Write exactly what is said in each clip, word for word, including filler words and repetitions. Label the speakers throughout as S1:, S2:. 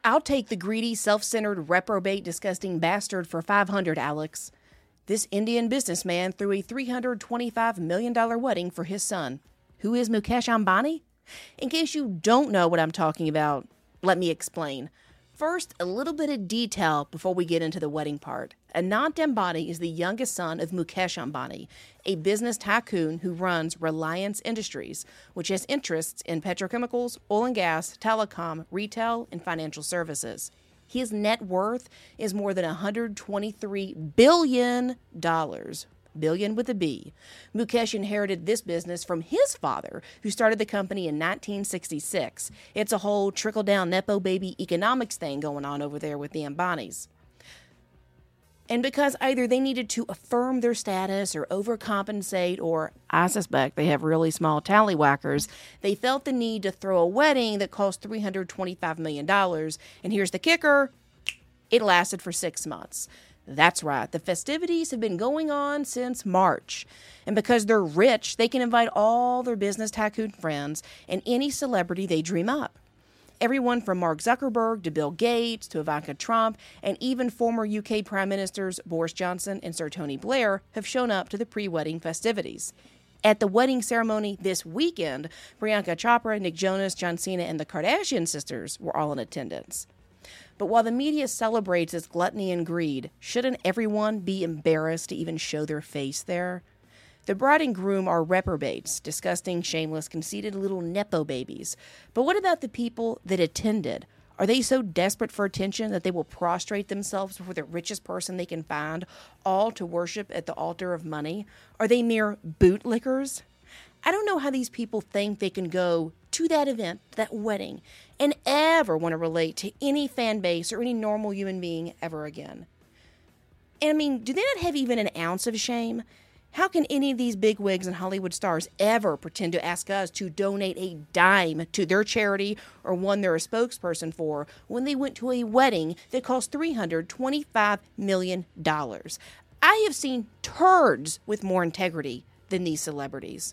S1: I'll take the greedy, self-centered, reprobate, disgusting bastard for five hundred, Alex. This Indian businessman threw a three hundred twenty-five million dollars wedding for his son. Who is Mukesh Ambani? In case you don't know what I'm talking about, let me explain. First, a little bit of detail before we get into the wedding part. Anant Ambani is the youngest son of Mukesh Ambani, a business tycoon who runs Reliance Industries, which has interests in petrochemicals, oil and gas, telecom, retail, and financial services. His net worth is more than one hundred twenty-three billion dollars. Billion with a B. Mukesh inherited this business from his father, who started the company in nineteen sixty-six. It's a whole trickle-down Nepo baby economics thing going on over there with the Ambanis. And because either they needed to affirm their status or overcompensate, or I suspect they have really small tallywhackers, they felt the need to throw a wedding that cost three hundred twenty-five million dollars. And here's the kicker, it lasted for six months. That's right, the festivities have been going on since March. And because they're rich, they can invite all their business tycoon friends and any celebrity they dream up. Everyone from Mark Zuckerberg to Bill Gates to Ivanka Trump and even former U K Prime Ministers Boris Johnson and Sir Tony Blair have shown up to the pre-wedding festivities. At the wedding ceremony this weekend, Priyanka Chopra, Nick Jonas, John Cena, and the Kardashian sisters were all in attendance. But while the media celebrates its gluttony and greed, shouldn't everyone be embarrassed to even show their face there? The bride and groom are reprobates, disgusting, shameless, conceited little Nepo babies. But what about the people that attended? Are they so desperate for attention that they will prostrate themselves before the richest person they can find, all to worship at the altar of money? Are they mere bootlickers? I don't know how these people think they can go to that event, that wedding, and ever want to relate to any fan base or any normal human being ever again. And I mean, do they not have even an ounce of shame? How can any of these bigwigs and Hollywood stars ever pretend to ask us to donate a dime to their charity or one they're a spokesperson for when they went to a wedding that cost three hundred twenty-five million dollars? I have seen turds with more integrity than these celebrities.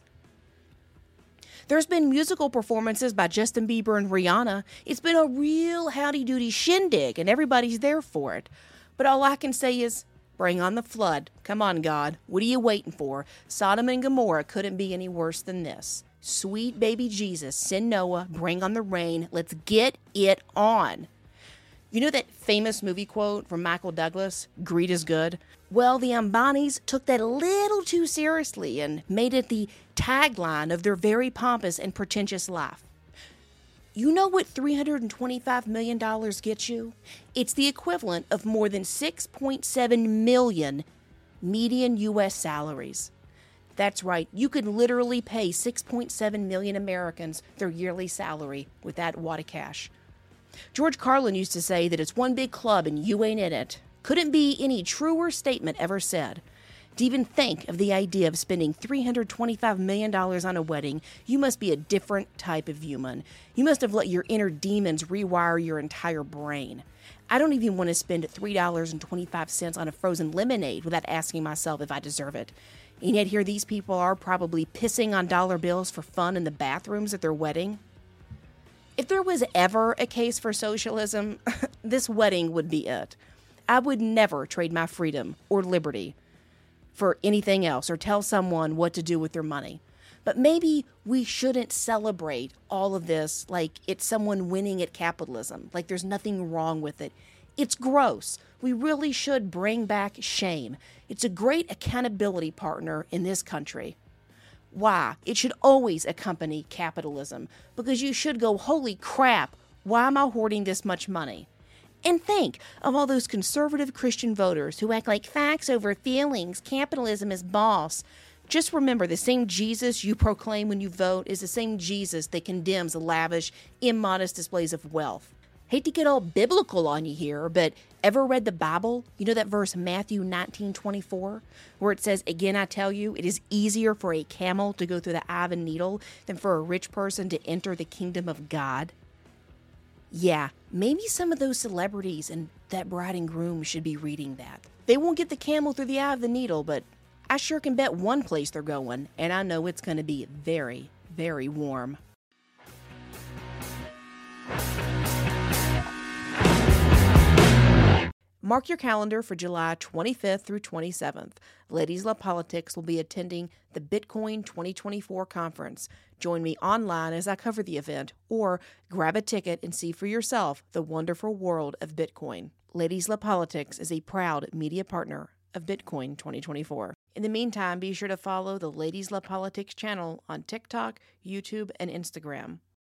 S1: There's been musical performances by Justin Bieber and Rihanna. It's been a real howdy-doody shindig, and everybody's there for it. But all I can say is, bring on the flood. Come on, God. What are you waiting for? Sodom and Gomorrah couldn't be any worse than this. Sweet baby Jesus, send Noah, bring on the rain. Let's get it on. You know that famous movie quote from Michael Douglas, greed is good? Well, the Ambanis took that a little too seriously and made it the tagline of their very pompous and pretentious life. You know what three hundred twenty-five million dollars gets you? It's the equivalent of more than six point seven million median U S salaries. That's right, you could literally pay six point seven million Americans their yearly salary with that wad of cash. George Carlin used to say that it's one big club and you ain't in it. Couldn't be any truer statement ever said. To even think of the idea of spending three hundred twenty-five million dollars on a wedding, you must be a different type of human. You must have let your inner demons rewire your entire brain. I don't even want to spend three dollars and twenty-five cents on a frozen lemonade without asking myself if I deserve it. And yet here these people are probably pissing on dollar bills for fun in the bathrooms at their wedding. If there was ever a case for socialism, this wedding would be it. I would never trade my freedom or liberty for anything else or tell someone what to do with their money. But maybe we shouldn't celebrate all of this like it's someone winning at capitalism, like there's nothing wrong with it. It's gross. We really should bring back shame. It's a great accountability partner in this country. Why? It should always accompany capitalism, because you should go, holy crap, why am I hoarding this much money? And think of all those conservative Christian voters who act like facts over feelings, capitalism is boss. Just remember, the same Jesus you proclaim when you vote is the same Jesus that condemns lavish, immodest displays of wealth. Hate to get all biblical on you here, but ever read the Bible? You know that verse Matthew nineteen twenty-four, where it says, again I tell you, it is easier for a camel to go through the eye of a needle than for a rich person to enter the kingdom of God? Yeah, maybe some of those celebrities and that bride and groom should be reading that. They won't get the camel through the eye of the needle, but I sure can bet one place they're going, and I know it's going to be very, very warm. Mark your calendar for July twenty-fifth through twenty-seventh. Ladies Love Politics will be attending the Bitcoin twenty twenty-four conference. Join me online as I cover the event, or grab a ticket and see for yourself the wonderful world of Bitcoin. Ladies Love Politics is a proud media partner of Bitcoin twenty twenty-four. In the meantime, be sure to follow the Ladies Love Politics channel on TikTok, YouTube, and Instagram.